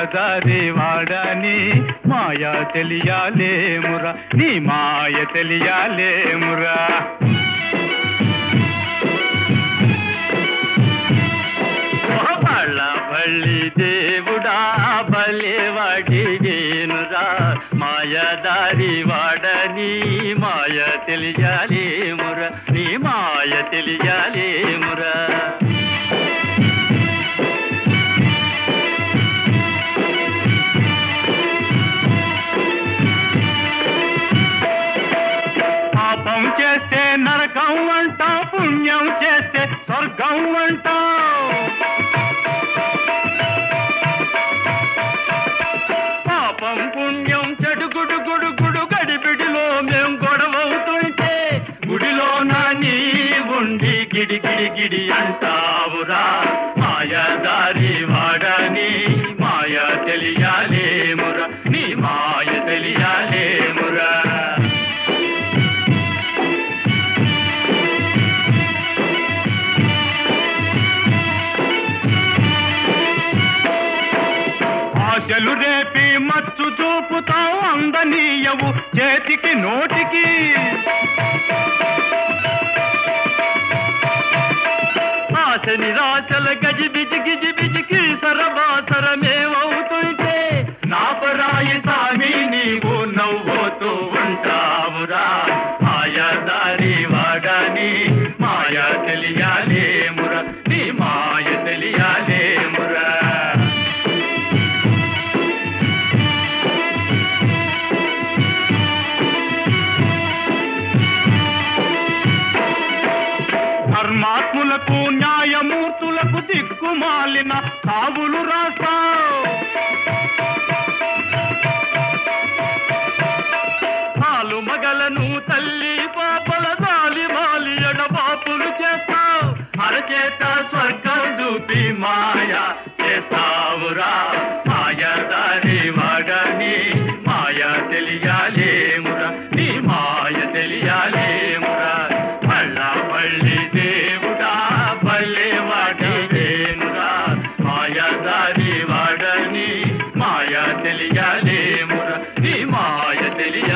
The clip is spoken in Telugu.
మాయదారి వాడని మాయ తెలియాలేమురా నీ మాయ తెలియాలేమురా బళ్ళి దేవుడా బలేవాడిగేనురా మాయదారి వాడని మాయ తెలియాలేమురా నీ మాయ తెలియాలేమురా పాపం చేస్తే నరకం అంటావు పుణ్యం చేస్తే స్వర్గం అంటావు పాపం పుణ్యం చెడు గుడు గుడు గుడు గడిబిడిలో మేం గొడవవుతుంటే గుడిలో నా నీ ఉండి గిడి గిడి గిడి అంటావురా మాయదారి వాడని మాయ తెలియాలేమురా నీ మాయ తెలియాలేమురా ఆశలు రేపి మచ్చు చూపుతావు అందనీయవు చేతికి నోటికి ఆశ నిరాశల గజిబిజి గిజిబిజికి సరబాసరమేమవుతుంటే నా పరాయి సామి నీవు నవ్వుతూ ఉంటావురా మాయదారి వాడని మాయ తెలియాలేమురా నీ మాయ తెలియాలేమురా ధర్మాత్ములకు న్యాయమూర్తులకు దిక్కుమాలిన సావులు రాస్తావు పాలు మగలను తల్లి పాపల దాలి మాలి ఎడబాపులు చేస్తావు అరచేత స్వర్గం చూపి మాయ చేస్తావురా మాయదారి వాడని మాయ తెలియాలేమురా నీ మాయ తెలియాలేమురా బళ్ళి దేవుడా బలేవాడిగేనురా మాయదారి వాడని మాయ తెలియాలేమురా నీ మాయ తెలియ